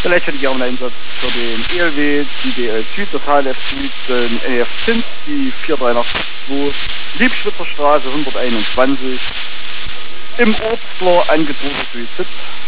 Vielleicht hätte ich auch einen Einsatz für den ELW, die DL Süd, das HLF Süd, den NEF Zins, die 4382, Liebschwitzer Straße 121, im Ortsler angedrohter Suizid.